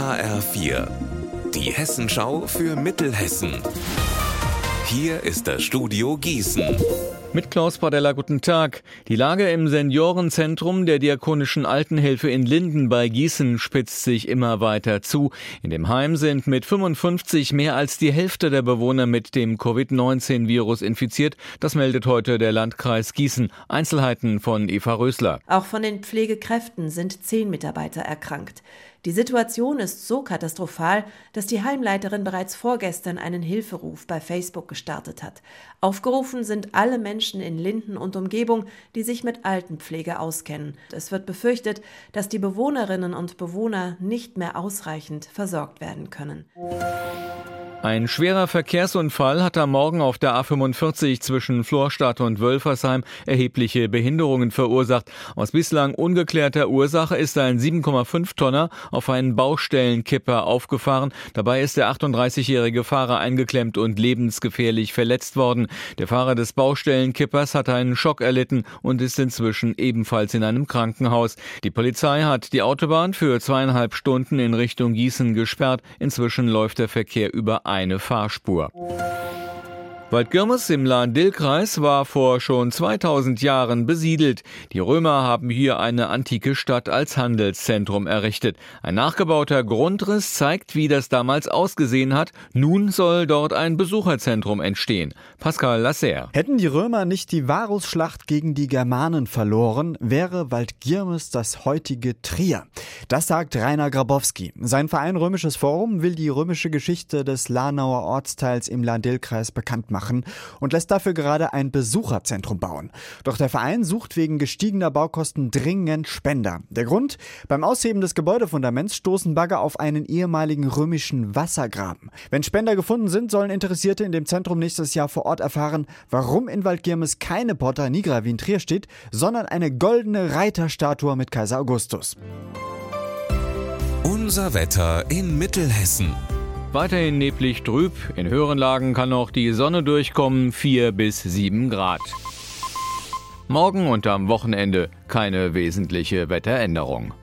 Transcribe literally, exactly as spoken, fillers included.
H R vier, die Hessenschau für Mittelhessen. Hier ist das Studio Gießen. Mit Klaus Pradella, guten Tag. Die Lage im Seniorenzentrum der Diakonischen Altenhilfe in Linden bei Gießen spitzt sich immer weiter zu. In dem Heim sind mit fünfundfünfzig mehr als die Hälfte der Bewohner mit dem Covid neunzehn Virus infiziert. Das meldet heute der Landkreis Gießen. Einzelheiten von Eva Rösler. Auch von den Pflegekräften sind zehn Mitarbeiter erkrankt. Die Situation ist so katastrophal, dass die Heimleiterin bereits vorgestern einen Hilferuf bei Facebook gestartet hat. Aufgerufen sind alle Menschen in Linden und Umgebung, die sich mit Altenpflege auskennen. Es wird befürchtet, dass die Bewohnerinnen und Bewohner nicht mehr ausreichend versorgt werden können. Ein schwerer Verkehrsunfall hat am Morgen auf der A fünfundvierzig zwischen Florstadt und Wölfersheim erhebliche Behinderungen verursacht. Aus bislang ungeklärter Ursache ist ein sieben Komma fünf Tonner auf einen Baustellenkipper aufgefahren. Dabei ist der achtunddreißigjährige Fahrer eingeklemmt und lebensgefährlich verletzt worden. Der Fahrer des Baustellenkippers hat einen Schock erlitten und ist inzwischen ebenfalls in einem Krankenhaus. Die Polizei hat die Autobahn für zweieinhalb Stunden in Richtung Gießen gesperrt. Inzwischen läuft der Verkehr über eine Fahrspur. Waldgirmes im Lahn-Dill-Kreis war vor schon zweitausend Jahren besiedelt. Die Römer haben hier eine antike Stadt als Handelszentrum errichtet. Ein nachgebauter Grundriss zeigt, wie das damals ausgesehen hat. Nun soll dort ein Besucherzentrum entstehen. Pascal Lasser. Hätten die Römer nicht die Varusschlacht gegen die Germanen verloren, wäre Waldgirmes das heutige Trier. Das sagt Rainer Grabowski. Sein Verein Römisches Forum will die römische Geschichte des Lahnauer Ortsteils im Lahn-Dill-Kreis bekannt machen und lässt dafür gerade ein Besucherzentrum bauen. Doch der Verein sucht wegen gestiegener Baukosten dringend Spender. Der Grund? Beim Ausheben des Gebäudefundaments stoßen Bagger auf einen ehemaligen römischen Wassergraben. Wenn Spender gefunden sind, sollen Interessierte in dem Zentrum nächstes Jahr vor Ort erfahren, warum in Waldgirmes keine Porta Nigra wie in Trier steht, sondern eine goldene Reiterstatue mit Kaiser Augustus. Unser Wetter in Mittelhessen. Weiterhin neblig trüb. In höheren Lagen kann auch die Sonne durchkommen, vier bis sieben Grad. Morgen und am Wochenende keine wesentliche Wetteränderung.